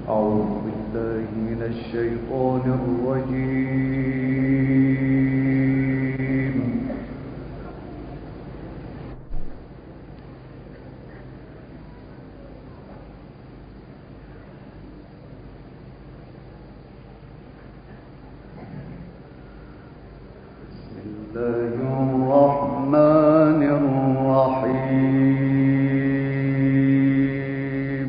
أعوذ بالله من الشيطان الرجيم. بسم الله الرحمن الرحيم.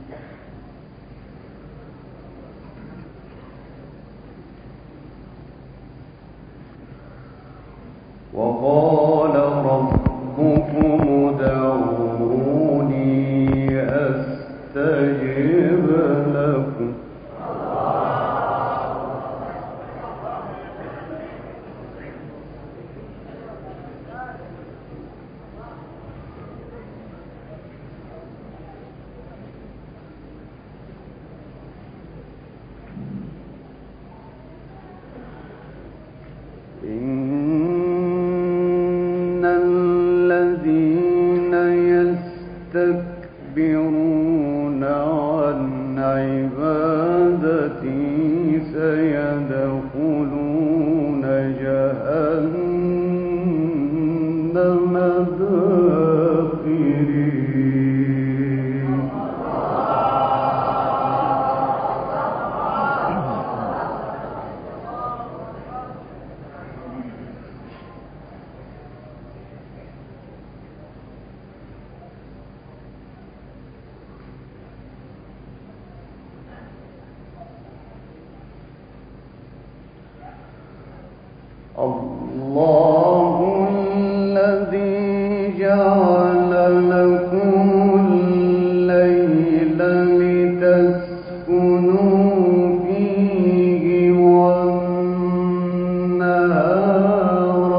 وقال ربكم ادعوني أستجب لكم. إن الذين يستكبرون عن عبادتي سيدخلون جهنم داخرين. الله الذي جعل لكم الليل لتسكنوا فيه والنهار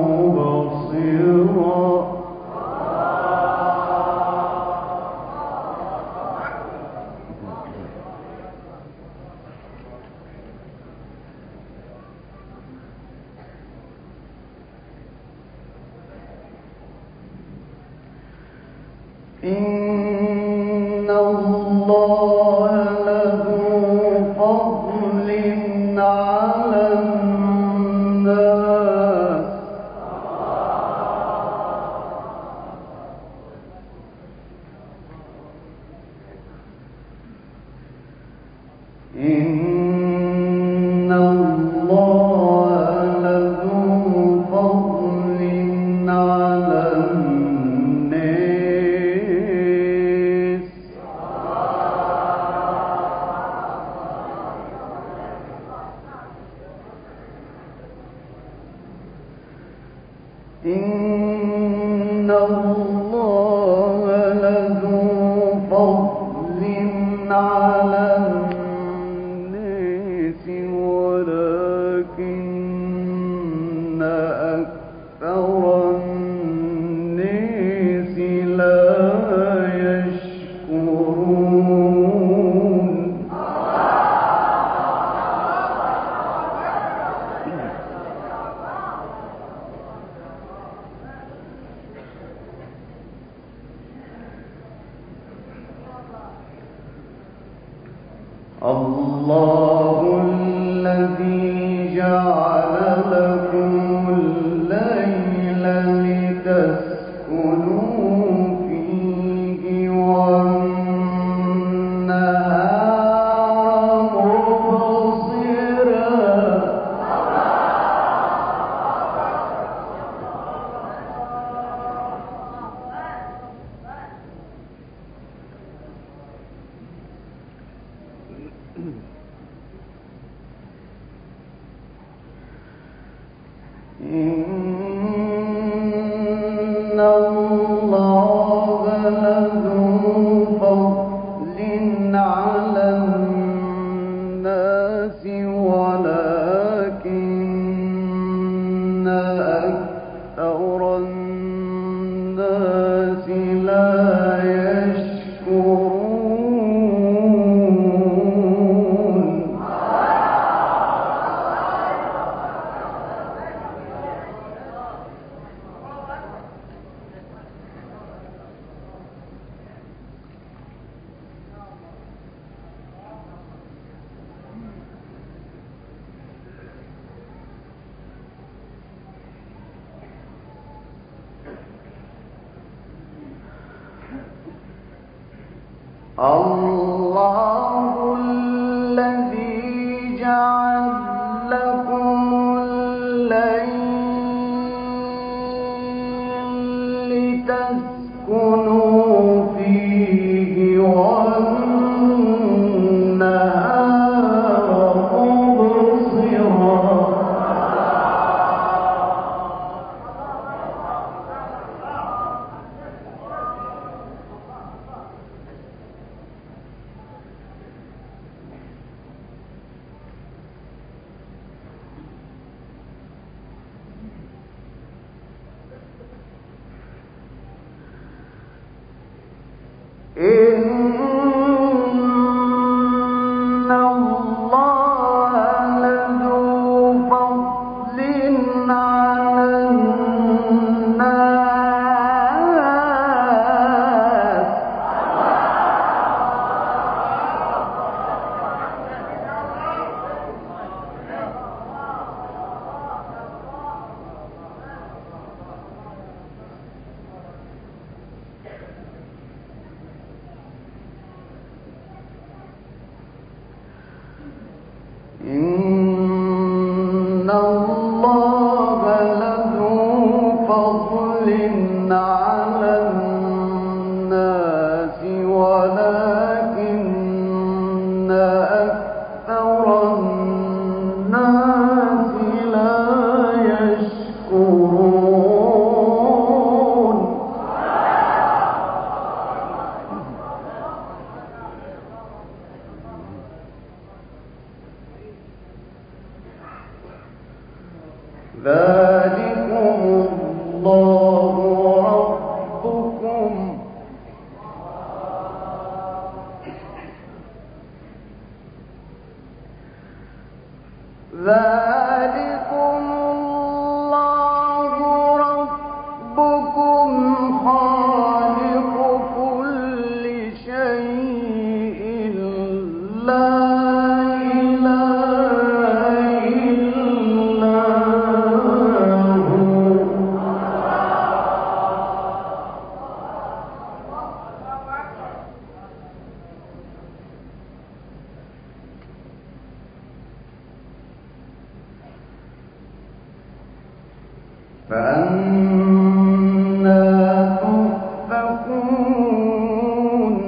مبصرا. إن الله لذو فضل على الناس. إن الله لذو فضل على الناس. إن الله لذو فضل على الناس ولكن أكثر الناس لا يشكرون. الله الذي جعل لكم الليل لتسكنوا فيه والنهار مبصرا. إن الله لذو فضل على الناس ولكن أكثر الناس لا يشكرون. الله الذي جعل لكم الليل لتسكنوا فيه والنهار مبصرا إن الله لذو فضل على الناس إن الله لذو فضل على الناس ولكن أكثر الناس لا يشكرون ذلكم الله ربكم ذلكم الله ربكم خالق كل شيء لا إله إلا هو فأنى تؤفكون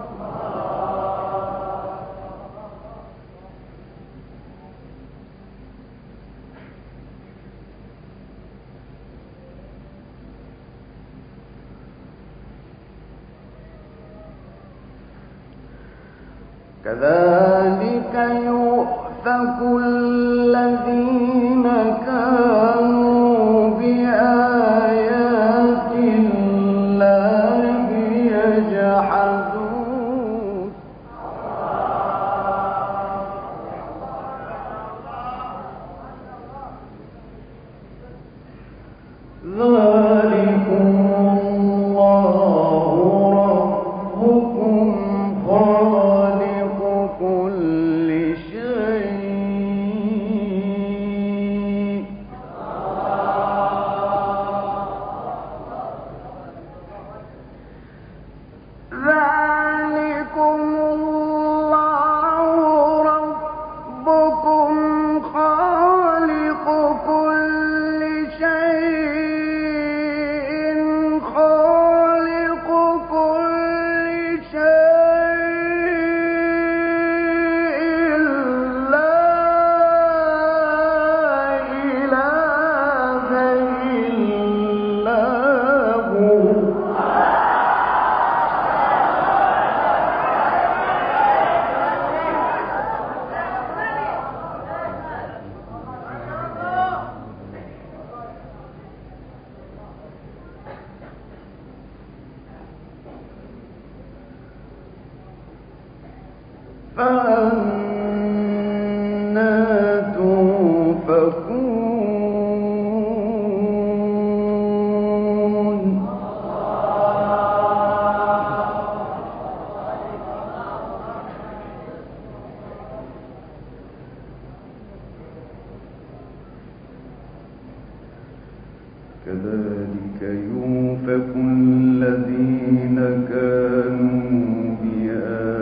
كذلك يؤفك الذين كانوا بآيات الله يجحدون ذلكم الله ربكم خالق كل شيء ذلكم الله ربكم خالق كل شيء خالق كل شيء لا إله إلا هو فأنى تؤفكون كذلك يؤفك الذين كانوا بآيات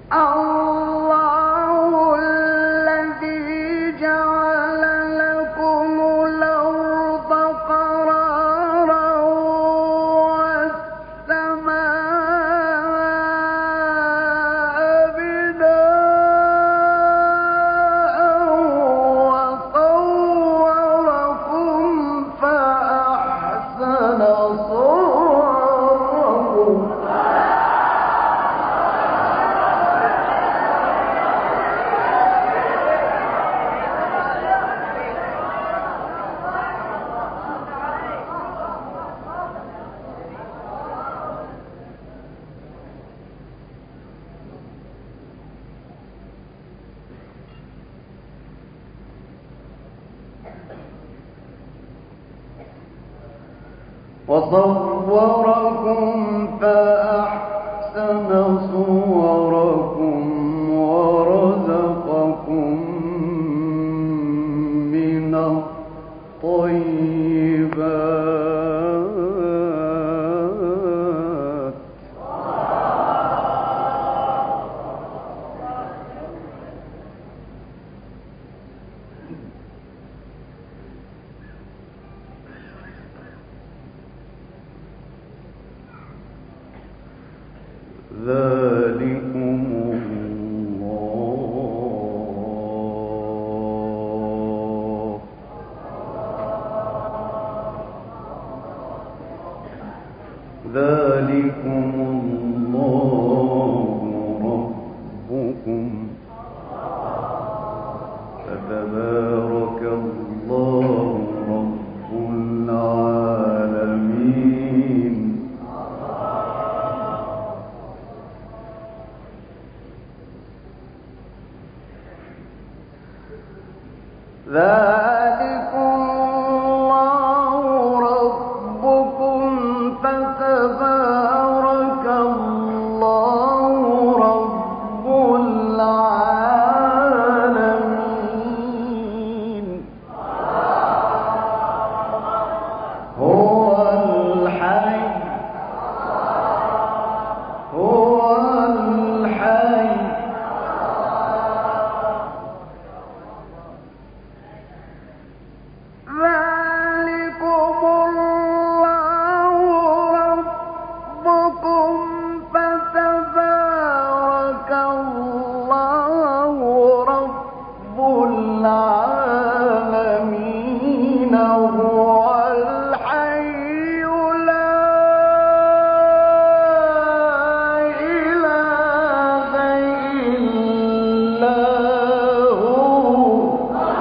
الله الذي جعل لكم الأرض قرارا والسماء بناء وصوركم فأحسن صوركم فأحسن صوركم ورزقكم من الطيبات ذلكم الله ربكم فتبارك الله رب العالمين ذلكم الله ربكم فتبارك الله رب العالمين هو الحي ذلكم الله ربكم فتبارك الله رب العالمين هو الحي لا إله إلا هو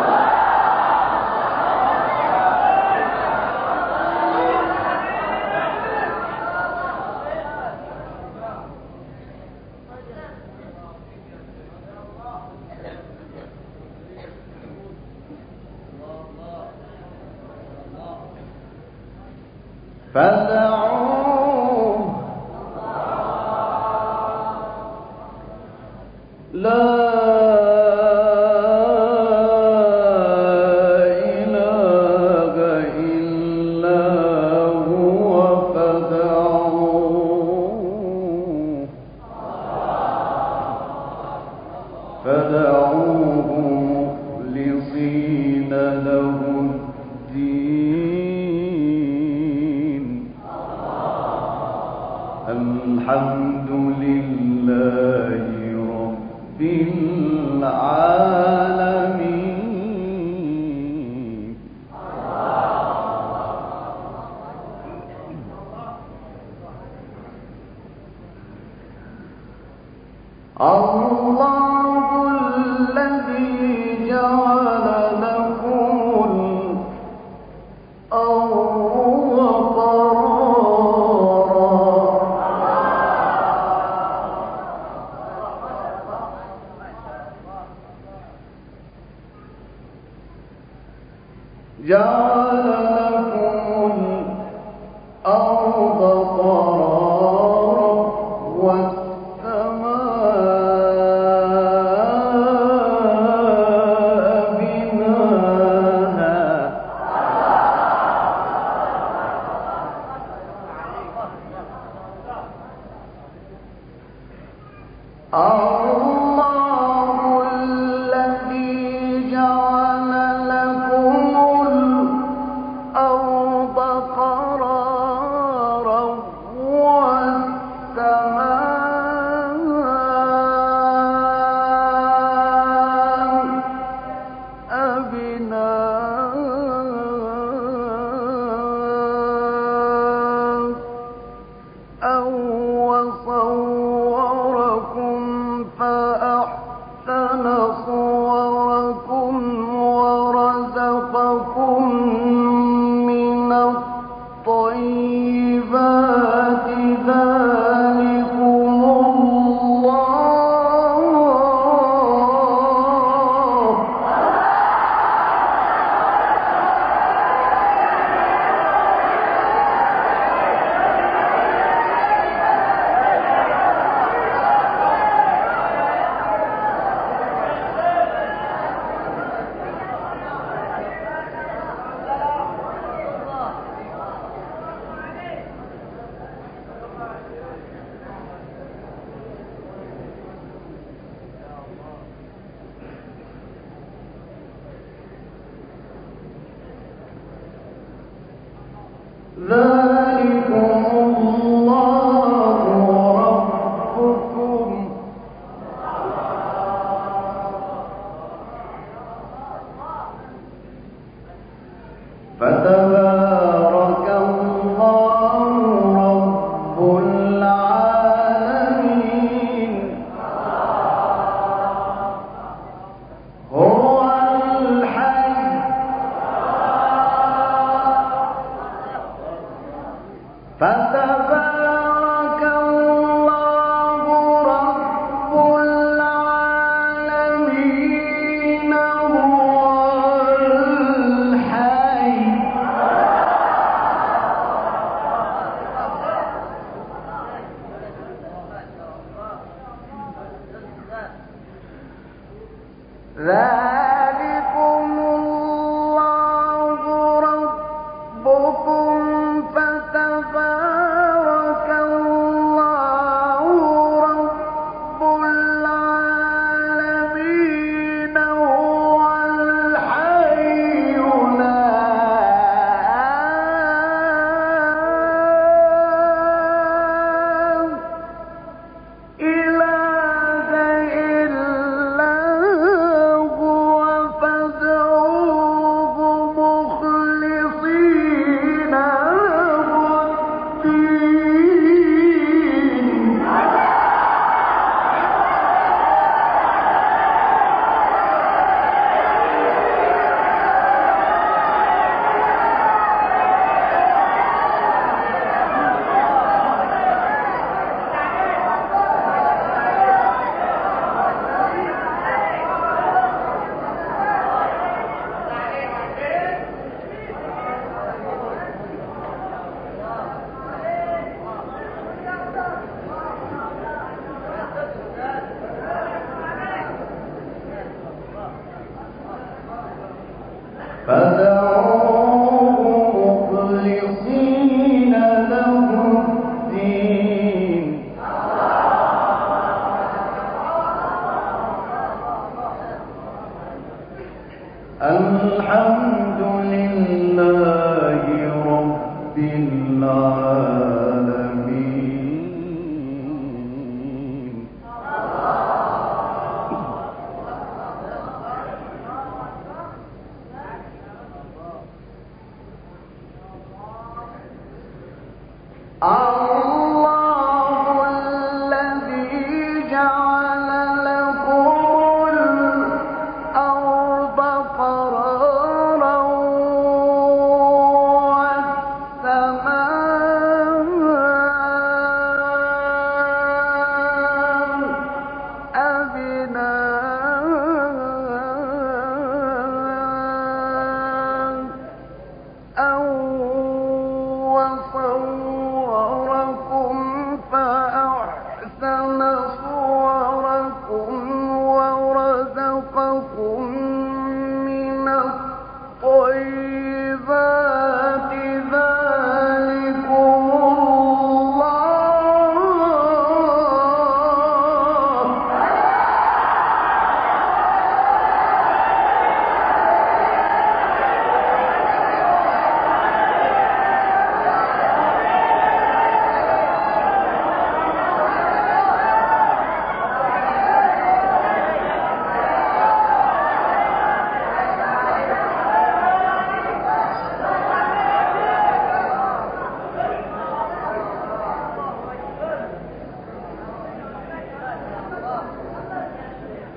فادعوه لا إله إلا هو فادعوه مخلصين له الدين الحمد لله رب العالمين الله الذي جعل لكم الأرض جعل لكم الأرض قرارا والسماء بناها صوركم فأحسن صوركم ورزقكم من الطيبات ذلكم الله. ذلكم الله ربكم فتبارك الله رب العالمين. هو الحي فتبارك الله رب العالمين. هو الحي ذلكم الله ربكم فتبارك الله رب العالمين. هو الحي لا إله إلا هو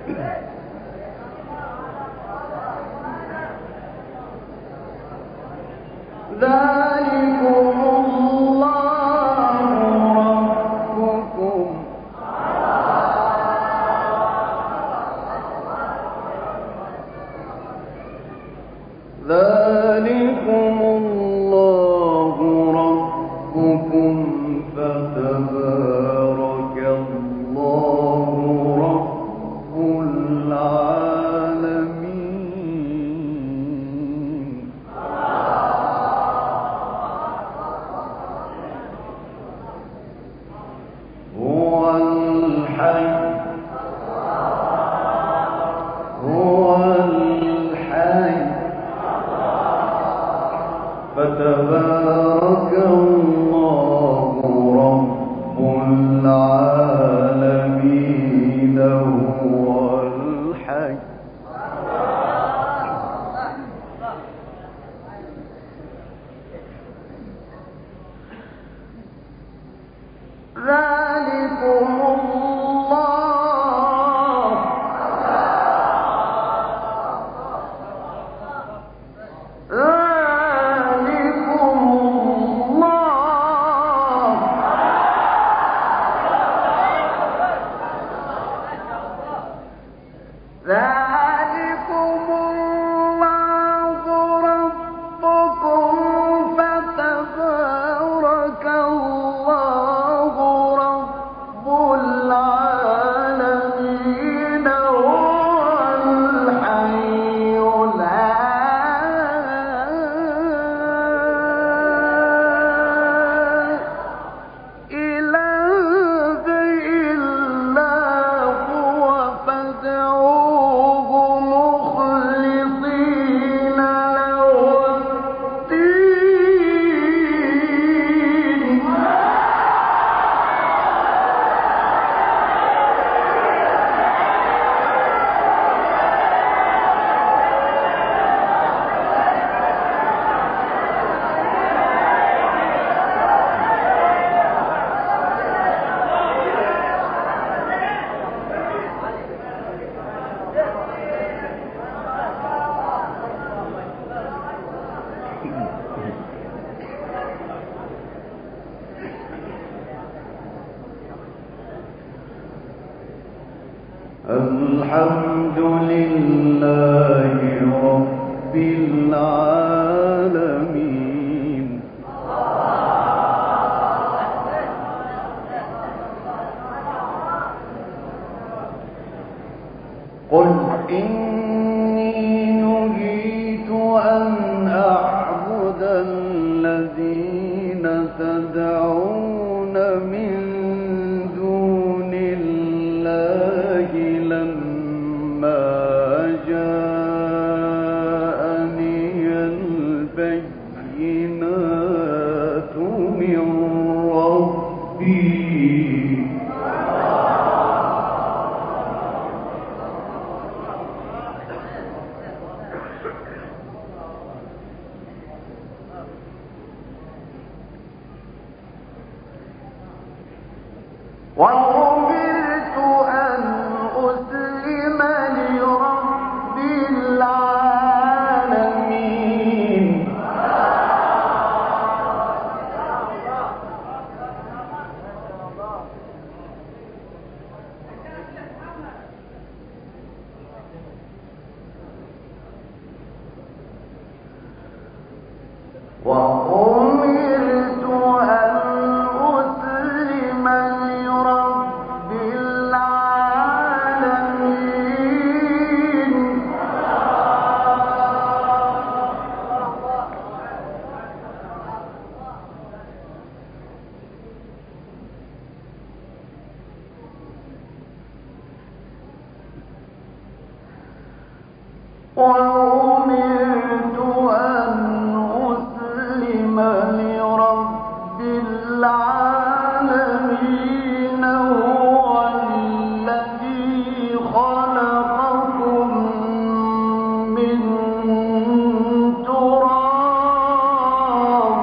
ذلكم الله ربكم فتبارك الله رب العالمين. هو الحي فتبارك الله رب العالمين. هو الحي ذلكم الله ذلكم الله ربكم فتبارك الله رب العالمين. هو الحي لا إله إلا هو فادعوه مخلصين له الدين. الحمد لله رب العالمين. قل إني نهيت أن أعبد الذين تدعون من دون الله لما جاءني البينات من ربي. وأمرت أن أسلم لرب العالمين. وأمرت أن أسلم لرب العالمين. وأمرت أن أسلم لرب العالمين. هو الذي خلقكم من تراب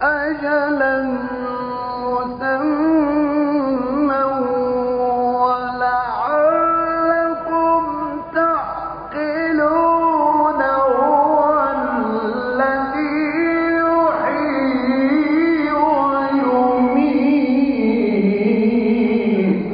أجلا مسمى ولعلكم تعقلون هو الذي يحيي ويميت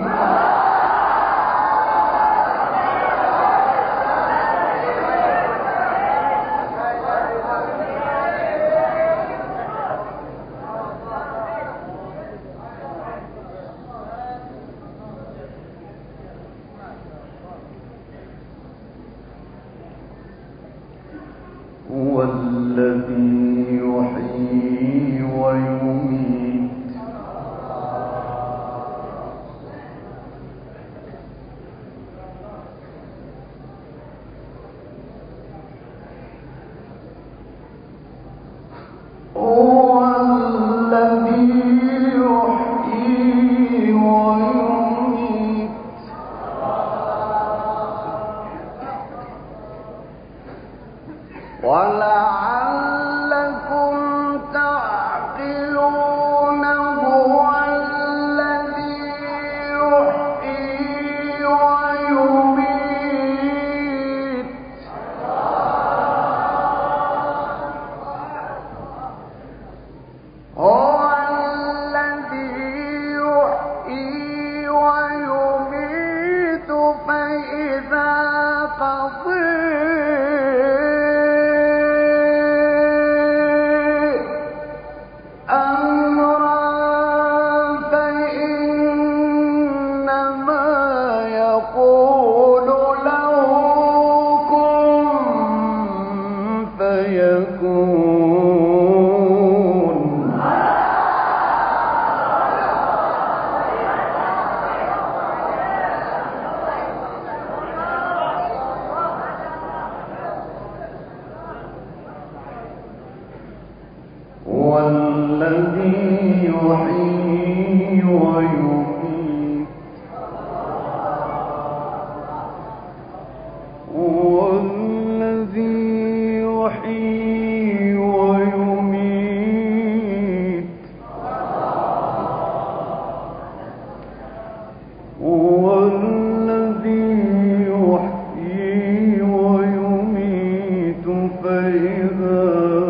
هو الذي يحيي ويميت هو الذي يحيي ويميت ولعلكم تعقلون هو الذي يحيي ويميت هو الذي يحيي ويميت فإذا قضى هو الذي يحيي ويميت هو الذي يحيي ويميت هو الذي يحيي ويميت فإذا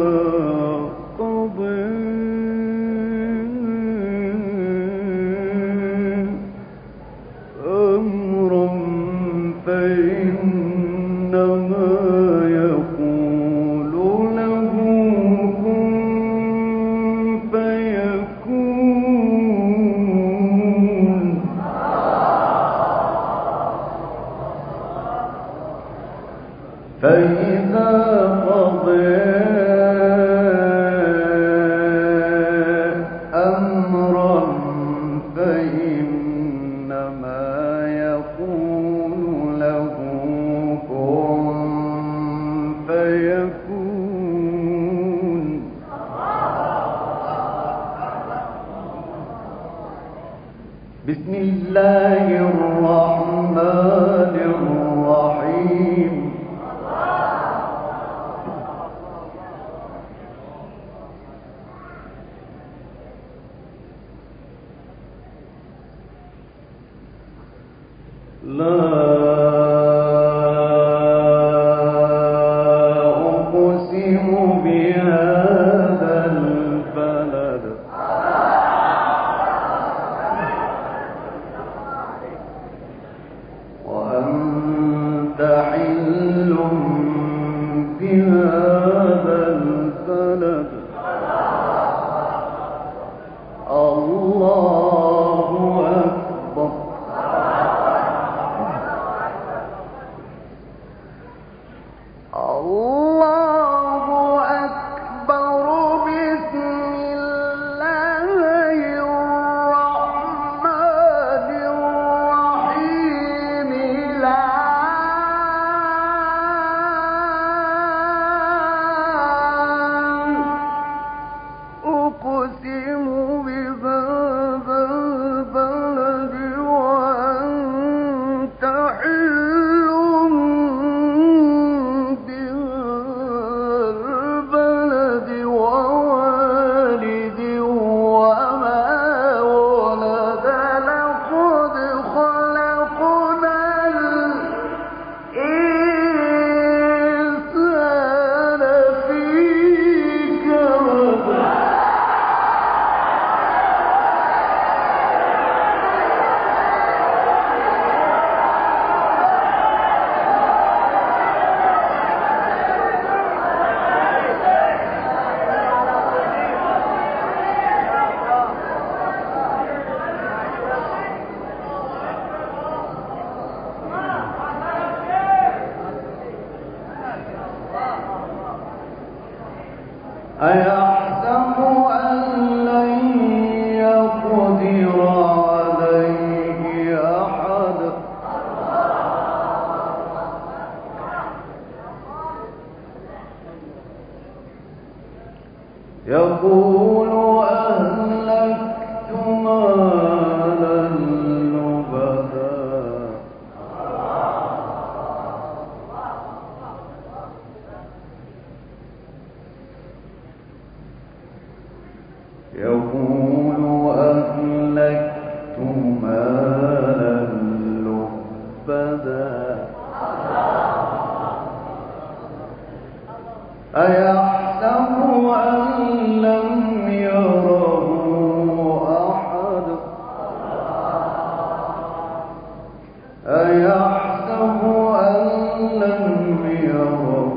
فإذا قضى أمرا فإنما يقول له كن فيكون بسم الله الرحمن الرحيم لا أقسم بهذا البلد وأنت حل بهذا البلد الله أكبر الله أكبر بسم الله الرحمن الرحيم لا أقسم بهذا البلد وأنت حل بهذا البلد ووالد يقول أهلكت مالا لبدا أيحسب أن لم يره أحد أيحسب أن لم يره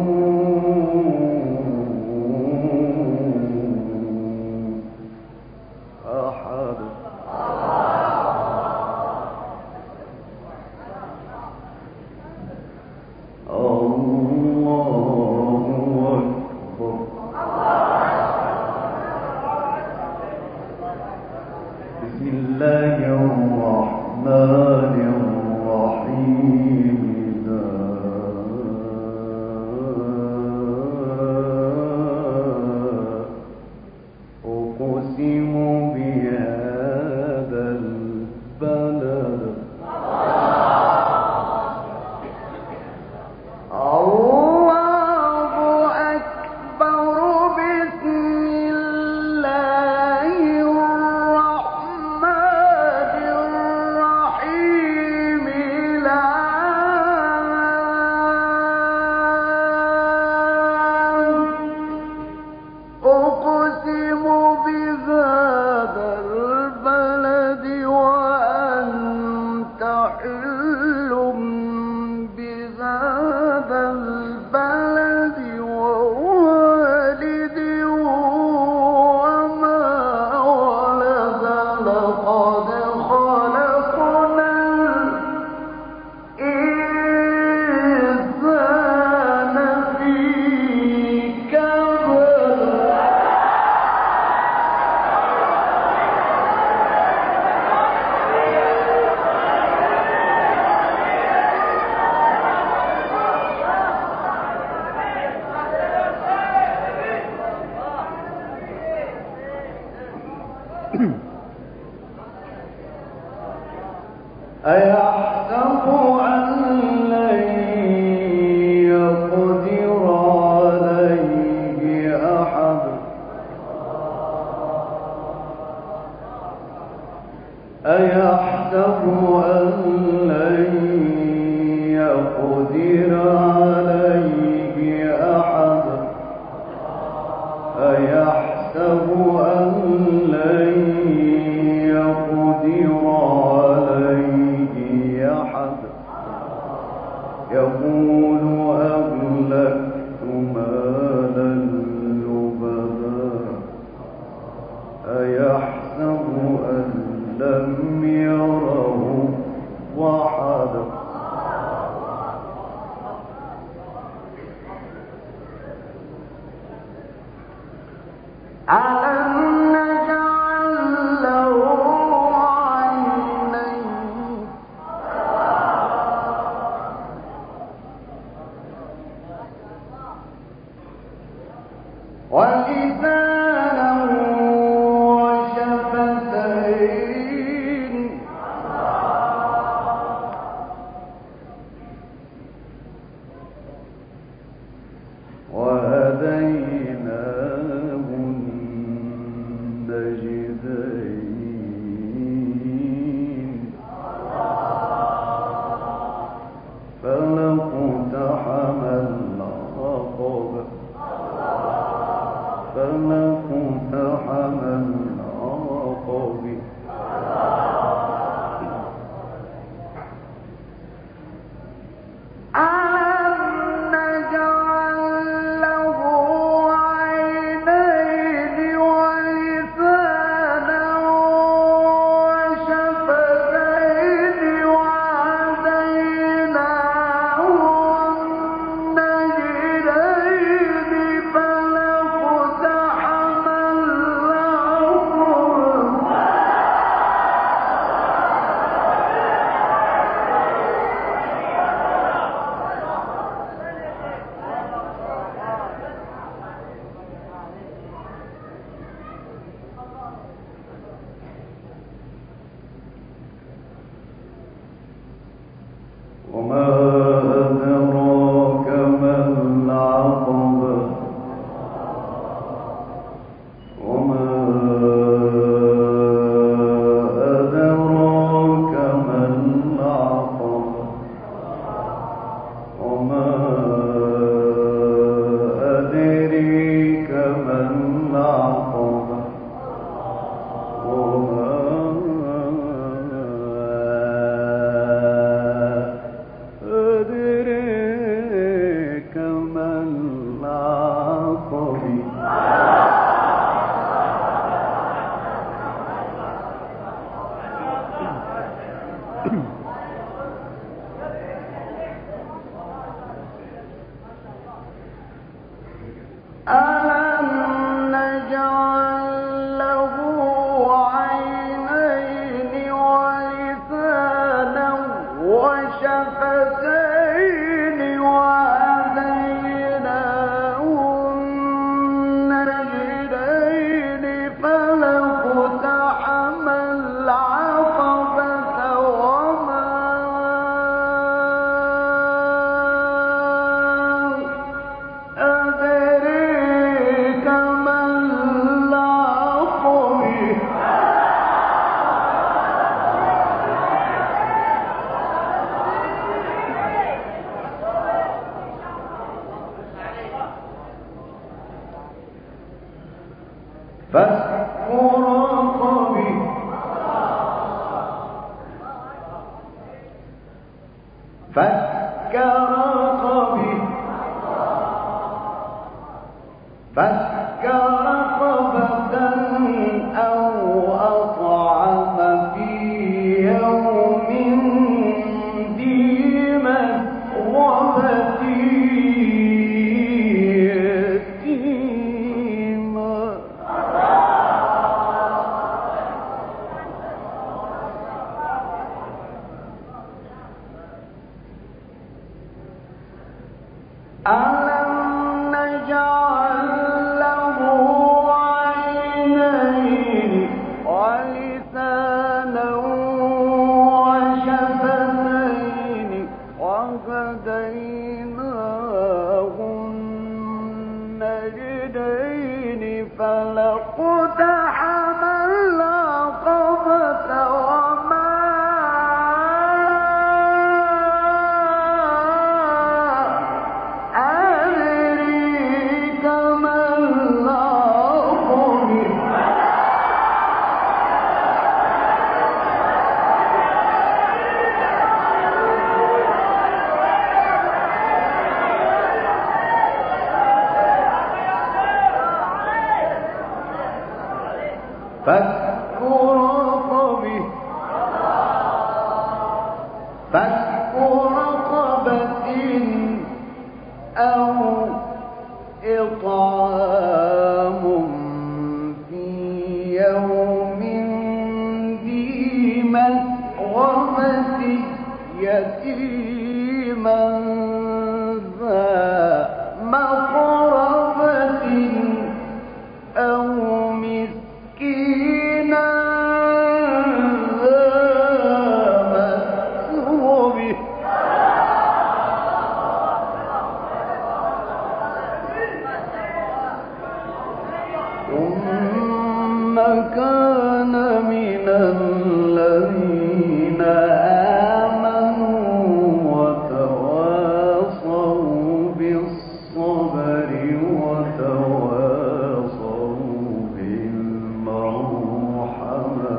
أحد الله أكبر بسم الله الرحمن الرحيم أقسم بهذا البلد الله أكبر بسم الله الرحمن الرحيم لا أقسم بهذا البلد وأنت حل بهذا البلد ووالد وما ولد لقد خلقنا الإنسان في كبد أيحسب أن لن يقدر عليه أحد أيحسب أن لن يقدر عليه أحد أيحسب أن لن يقدر عليه أحد يقول أهلكت مالا لبدا أيحسب أن لم يره أحد ألم نجعل له عينين ولسانا وشفتين وهديناه النجدين فلقتحم العقبة فلقتحم العقبة ألم نجعل له عينين ولسانا وشفتين وهديناه النجدين فلقتحم العقبة ألم نجعل له عينين ولسانا وشفتين وهديناه النجدين فلاقتحم العقبة وما أدريك ما العقبة فك رقبه فك رقبه فك رقبة أو أطعم في يوم ذي مسغبة يتيما ألم نجعل له عينين ولسانا وشفتين وهديناه النجدين فلاقتحم العقبة وما أدريك ما العقبة فك رقبه فك رقبة أو إطعام في يوم ذي مسغبة يتيما ذا مقربة أو مسكينا ذا مسغبة ثم كان من الذين آمنوا وتواصوا بالصبر وتواصوا بالمرحمة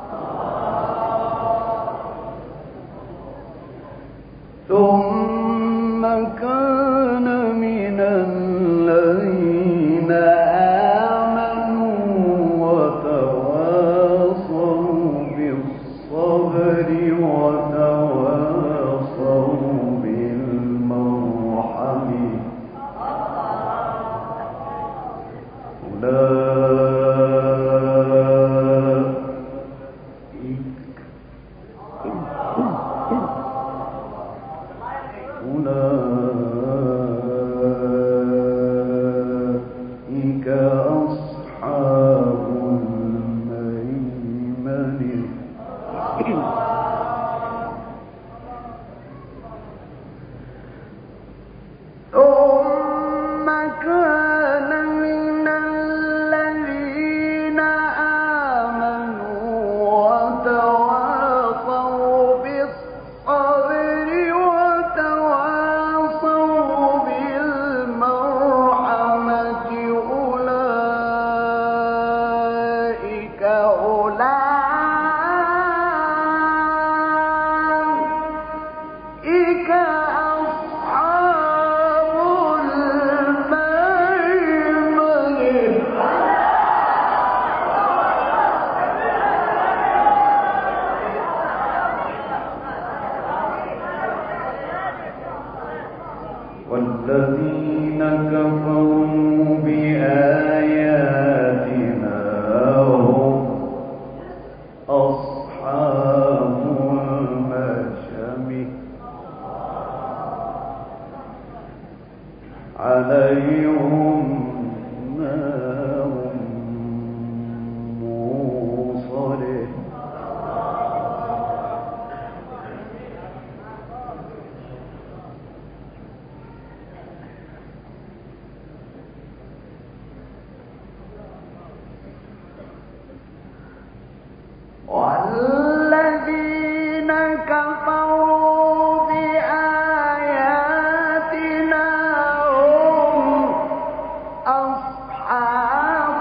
ثم كان من الذين آمنوا وتواصوا بالصبر الذين كفروا بآياتنا هم أصحاب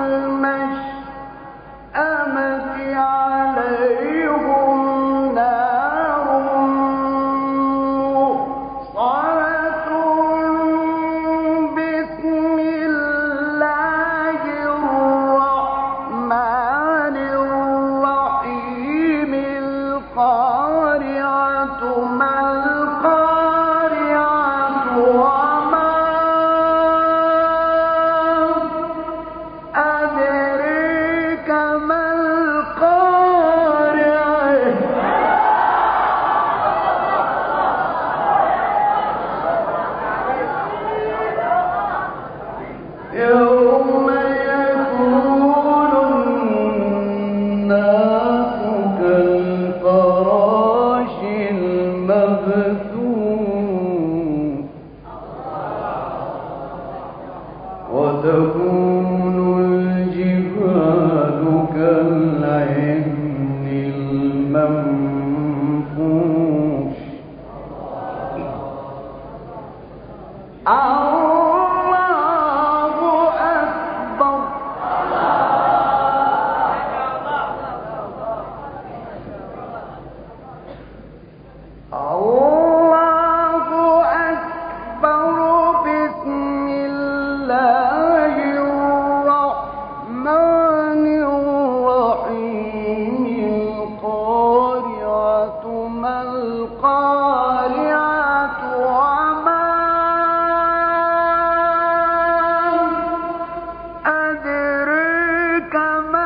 المشأمة عليهم نار مؤصدة بسم الله الرحمن الرحيم القارعة ما القارعة وما أدريك ما القارعة يوم يكون الناس كالفراش المبثوث وتكون الجبال كالعهن المنفوش الله أكبر الله أكبر بسم الله الرحمن الرحيم القارعة ما القارعة وما أدريك ما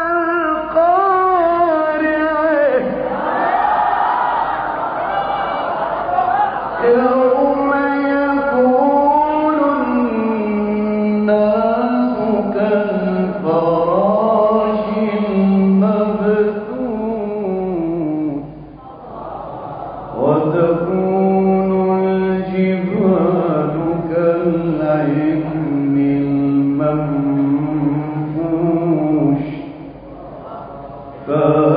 القارعة يوم يكون الناس كالفراش المبثوث وتكون الجبال كالعهن المنفوش